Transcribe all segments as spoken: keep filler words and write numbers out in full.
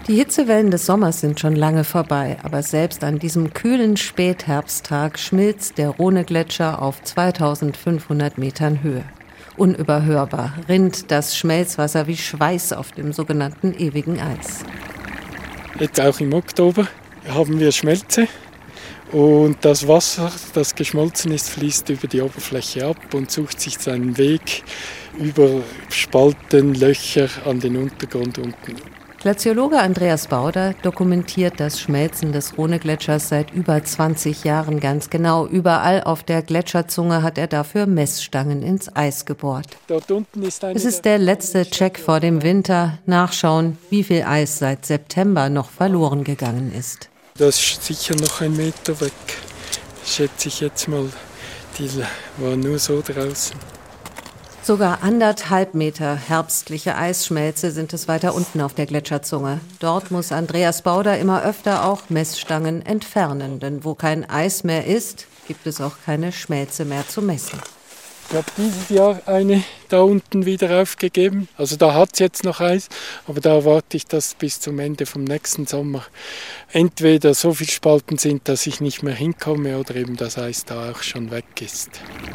Die Hitzewellen des Sommers sind schon lange vorbei, aber selbst an diesem kühlen Spätherbsttag schmilzt der Rhonegletscher auf zweitausendfünfhundert Metern Höhe. Unüberhörbar rinnt das Schmelzwasser wie Schweiß auf dem sogenannten ewigen Eis. Jetzt auch im Oktober haben wir Schmelze und das Wasser, das geschmolzen ist, fließt über die Oberfläche ab und sucht sich seinen Weg über Spalten, Löcher an den Untergrund unten. Glaziologe Andreas Bauder dokumentiert das Schmelzen des Rhonegletschers seit über zwanzig Jahren ganz genau. Überall auf der Gletscherzunge hat er dafür Messstangen ins Eis gebohrt. Dort unten ist eine es ist der letzte Check vor dem Winter. Nachschauen, wie viel Eis seit September noch verloren gegangen ist. Das ist sicher noch ein Meter weg, schätze ich jetzt mal. Die war nur so draußen. Sogar anderthalb Meter herbstliche Eisschmelze sind es weiter unten auf der Gletscherzunge. Dort muss Andreas Bauder immer öfter auch Messstangen entfernen. Denn wo kein Eis mehr ist, gibt es auch keine Schmelze mehr zu messen. Ich habe dieses Jahr eine da unten wieder aufgegeben. Also da hat es jetzt noch Eis, aber da erwarte ich, dass bis zum Ende vom nächsten Sommer entweder so viele Spalten sind, dass ich nicht mehr hinkomme oder eben das Eis da auch schon weg ist.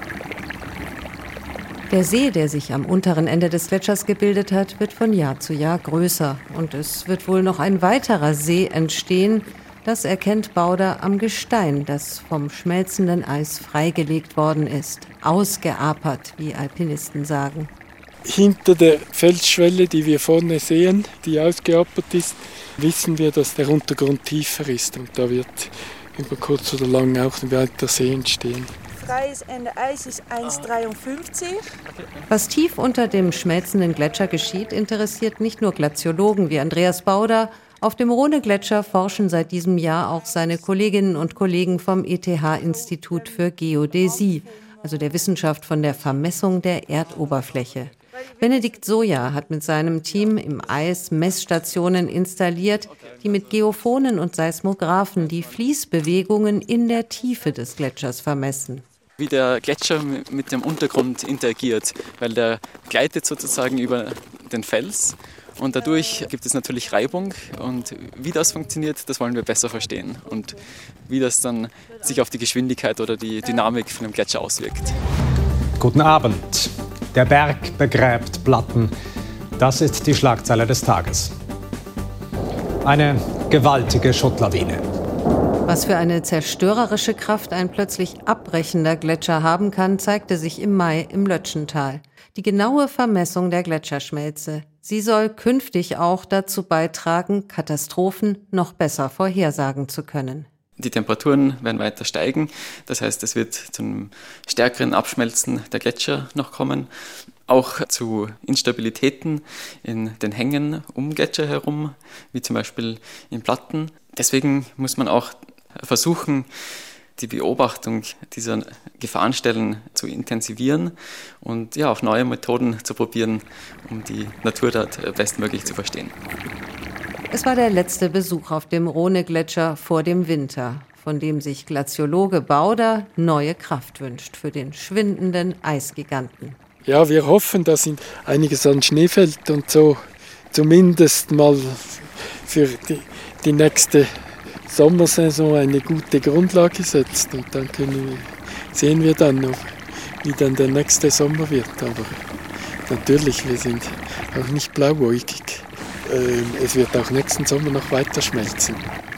Der See, der sich am unteren Ende des Gletschers gebildet hat, wird von Jahr zu Jahr größer. Und es wird wohl noch ein weiterer See entstehen. Das erkennt Bauder am Gestein, das vom schmelzenden Eis freigelegt worden ist. Ausgeapert, wie Alpinisten sagen. Hinter der Felsschwelle, die wir vorne sehen, die ausgeapert ist, wissen wir, dass der Untergrund tiefer ist. Und da wird über kurz oder lang auch ein weiter See entstehen. Freies Ende Eis ist eins Komma dreiundfünfzig. Was tief unter dem schmelzenden Gletscher geschieht, interessiert nicht nur Glaziologen wie Andreas Bauder. Auf dem Rhonegletscher forschen seit diesem Jahr auch seine Kolleginnen und Kollegen vom E T H-Institut für Geodäsie, also der Wissenschaft von der Vermessung der Erdoberfläche. Benedikt Soja hat mit seinem Team im Eis Messstationen installiert, die mit Geophonen und Seismographen die Fließbewegungen in der Tiefe des Gletschers vermessen. Wie der Gletscher mit dem Untergrund interagiert, weil der gleitet sozusagen über den Fels und dadurch gibt es natürlich Reibung und wie das funktioniert, das wollen wir besser verstehen und wie das dann sich auf die Geschwindigkeit oder die Dynamik von dem Gletscher auswirkt. Guten Abend. Der Berg begräbt Platten. Das ist die Schlagzeile des Tages. Eine gewaltige Schuttlawine. Was für eine zerstörerische Kraft ein plötzlich abbrechender Gletscher haben kann, zeigte sich im Mai im Lötschental. Die genaue Vermessung der Gletscherschmelze. Sie soll künftig auch dazu beitragen, Katastrophen noch besser vorhersagen zu können. Die Temperaturen werden weiter steigen, das heißt, es wird zu einem stärkeren Abschmelzen der Gletscher noch kommen. Auch zu Instabilitäten in den Hängen um Gletscher herum, wie zum Beispiel in Platten. Deswegen muss man auch versuchen, die Beobachtung dieser Gefahrenstellen zu intensivieren und ja, auch neue Methoden zu probieren, um die Natur dort bestmöglich zu verstehen. Es war der letzte Besuch auf dem Rhonegletscher vor dem Winter, von dem sich Glaziologe Bauder neue Kraft wünscht für den schwindenden Eisgiganten. Ja, wir hoffen, dass einiges an Schnee fällt und so zumindest mal für die, die nächste Sommersaison eine gute Grundlage setzt. Und dann können wir, sehen wir dann noch, wie dann der nächste Sommer wird. Aber natürlich, wir sind auch nicht blauäugig. Es wird auch nächsten Sommer noch weiter schmelzen.